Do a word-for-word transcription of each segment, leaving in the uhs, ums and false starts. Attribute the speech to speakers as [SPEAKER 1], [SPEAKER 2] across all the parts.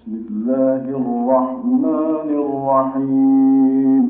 [SPEAKER 1] بسم الله الرحمن الرحيم.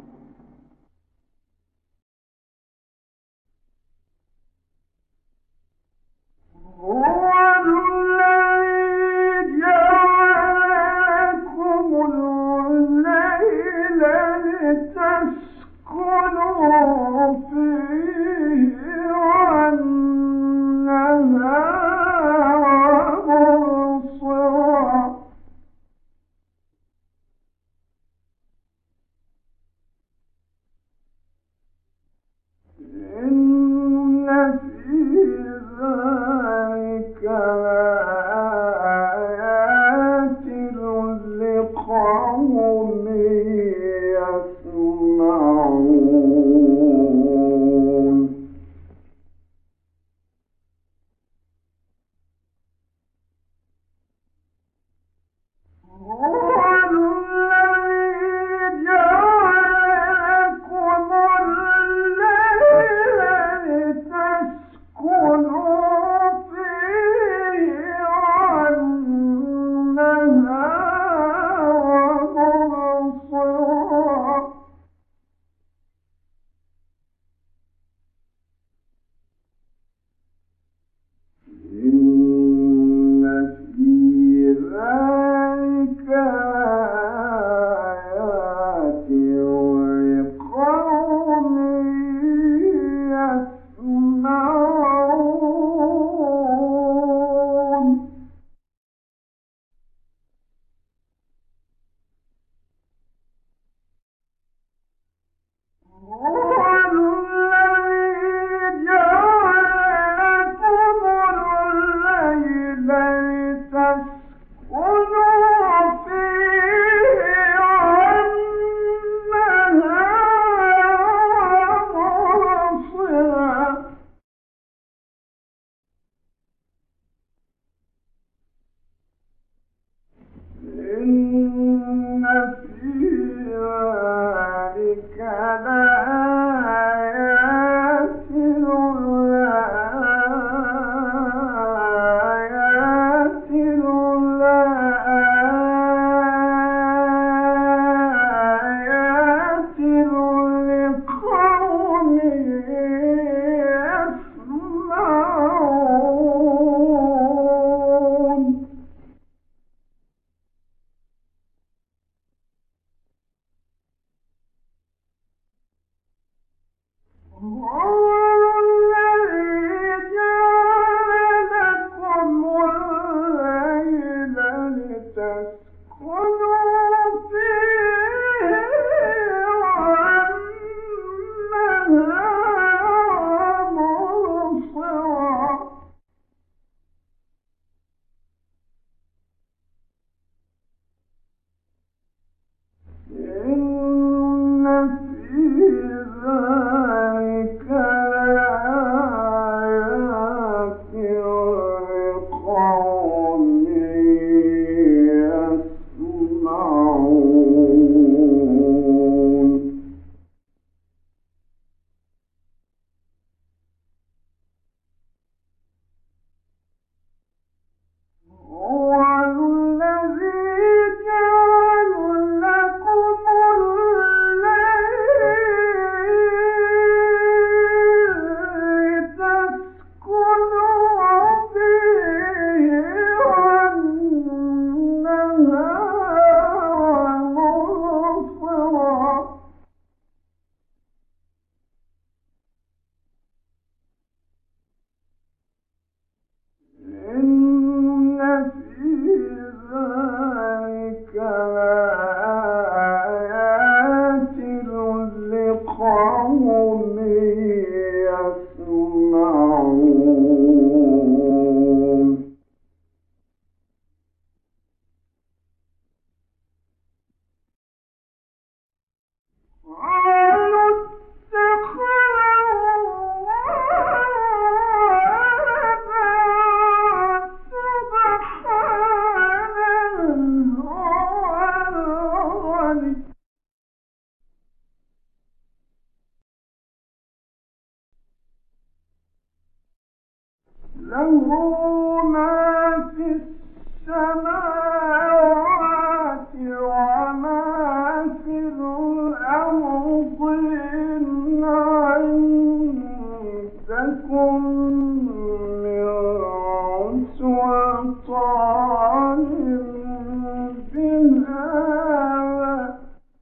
[SPEAKER 1] بهذا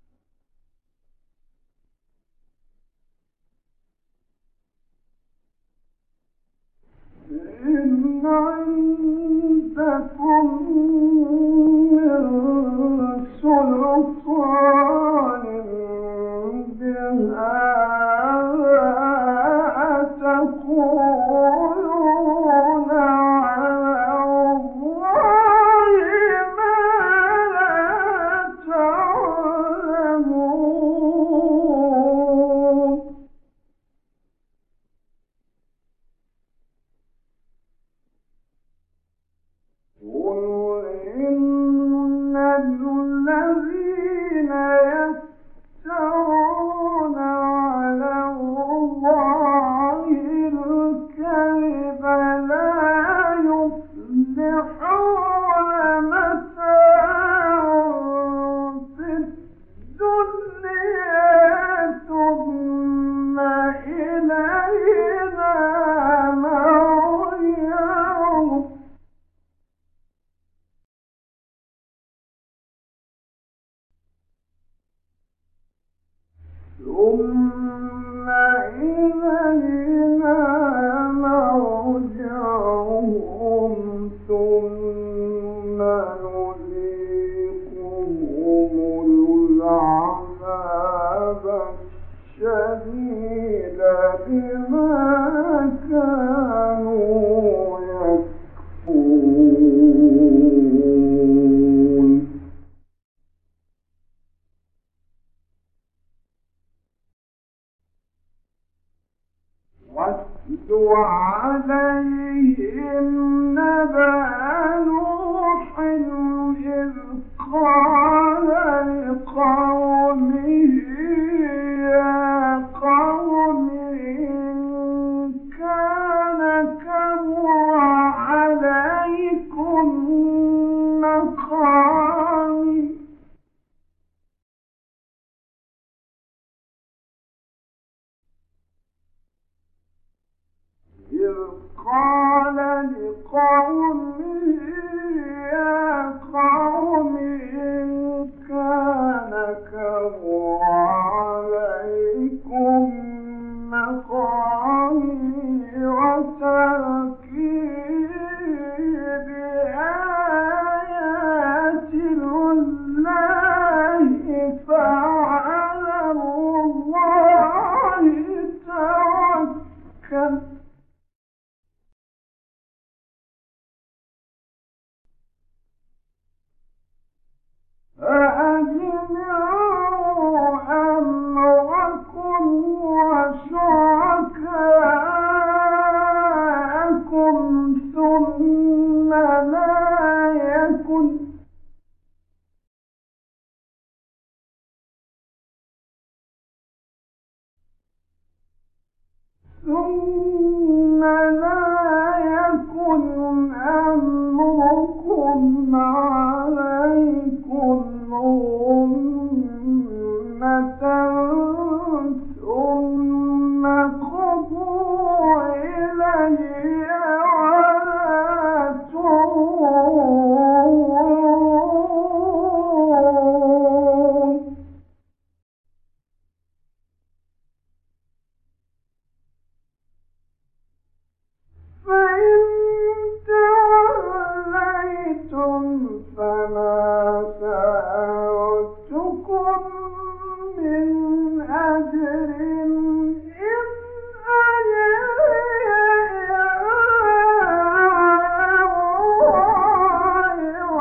[SPEAKER 1] إن عندكم من سلطان بهذا أتقولون على الله ما لا تعلمون قل إن الذين يفترون على الله الكذب لا يفلحون متاع في الدنيا ثم إلينا مرجعهم ثم إلينا مرجعهم ثم نذيقهم العذاب الشديد بما كانوا يكفرون واتل عليهم نبأ نوح إذ قال لقومه يا قوم إن كان كبر عليكم مقامي إذ قال لقومه يا قوم إن كان كبر عليكم مقامي وتذكيري بآيات الله فعلى الله توكل فأجمعوا أمركم وشركاءكم ثم لا يكن ثم لا يكن أمركم عليكم غمة ثم قضوا إلي ولا تنظرون فإن توليتم فما سألتكم من أجر إن أجري على الله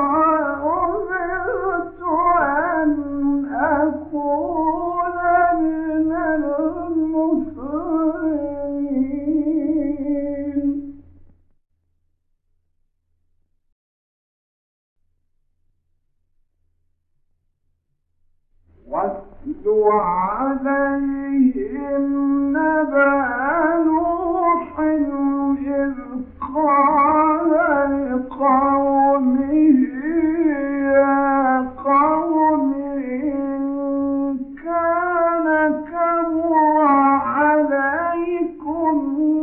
[SPEAKER 1] وأمرت أن أكون من المسلمين واتل عليهم نبأ نوح إذ قال لقومه يا قوم إن كان كبر عليكم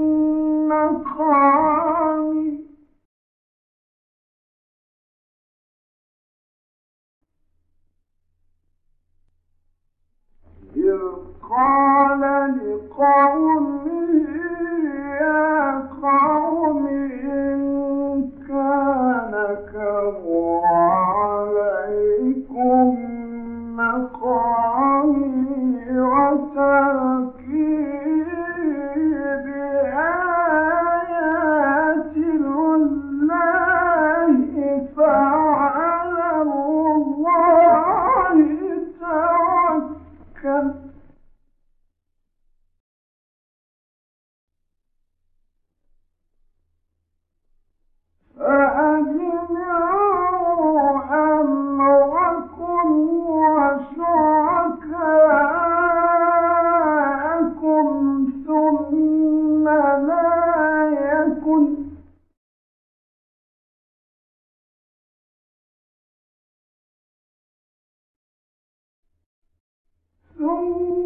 [SPEAKER 1] مقامي قال لقومه يا قوم إن كان كبر عليكم مقامي وتذكيري بآيات الله فعلى الله توكل فأجمعوا أمركم وشركاءكم ثم لا يكن ثم